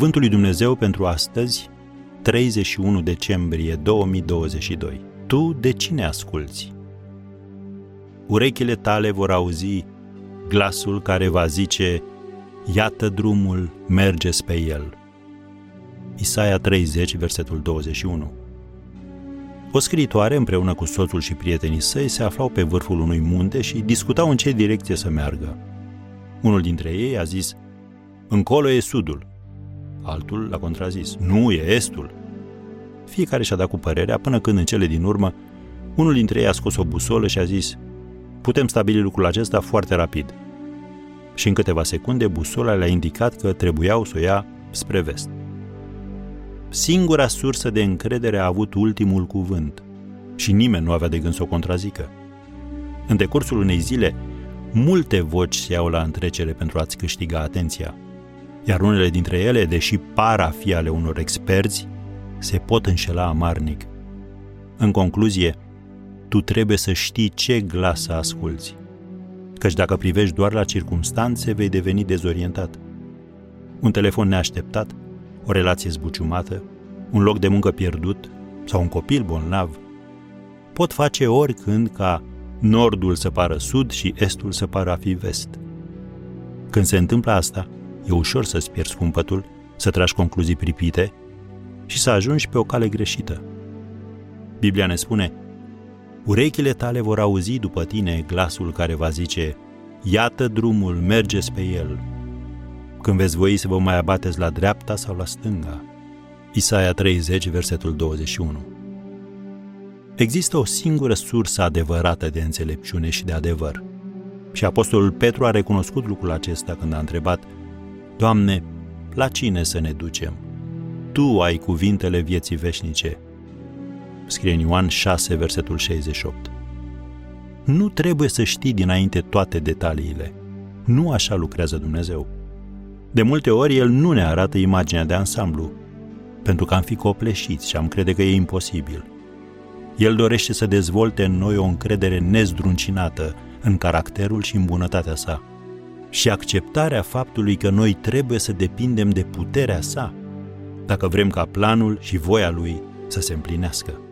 Cuvântul lui Dumnezeu pentru astăzi, 31 decembrie 2022. Tu de cine asculți? Urechile tale vor auzi glasul care va zice: iată drumul, mergeți pe el. Isaia 30, versetul 21. O scriitoare, împreună cu soțul și prietenii săi, se aflau pe vârful unui munte și discutau în ce direcție să meargă. Unul dintre ei a zis: încolo e sudul. Altul l-a contrazis: nu, e estul. Fiecare și-a dat cu părerea, până când în cele din urmă unul dintre ei a scos o busolă și a zis: putem stabili lucrul acesta foarte rapid. Și în câteva secunde busola le-a indicat că trebuiau să o ia spre vest. Singura sursă de încredere a avut ultimul cuvânt și nimeni nu avea de gând să o contrazică. În decursul unei zile, multe voci se iau la întrecere pentru a-ți câștiga atenția, iar unele dintre ele, deși par a fi ale unor experți, se pot înșela amarnic. În concluzie, tu trebuie să știi ce glas să asculți, căci dacă privești doar la circumstanțe, vei deveni dezorientat. Un telefon neașteptat, o relație zbuciumată, un loc de muncă pierdut sau un copil bolnav pot face oricând ca nordul să pară sud și estul să pară a fi vest. Când se întâmplă asta, e ușor să-ți pierzi cumpătul, să tragi concluzii pripite și să ajungi pe o cale greșită. Biblia ne spune: urechile tale vor auzi după tine glasul care va zice: iată drumul, mergeți pe el. Când veți voi să vă mai abateți la dreapta sau la stânga. Isaia 30, versetul 21. Există o singură sursă adevărată de înțelepciune și de adevăr. Și apostolul Petru a recunoscut lucrul acesta când a întrebat: Doamne, la cine să ne ducem? Tu ai cuvintele vieții veșnice. Scrie în Ioan 6, versetul 68. Nu trebuie să știi dinainte toate detaliile. Nu așa lucrează Dumnezeu. De multe ori El nu ne arată imaginea de ansamblu, pentru că am fi copleșiți și am crede că e imposibil. El dorește să dezvolte în noi o încredere nezdruncinată în caracterul și în bunătatea sa și acceptarea faptului că noi trebuie să depindem de puterea sa dacă vrem ca planul și voia Lui să se împlinească.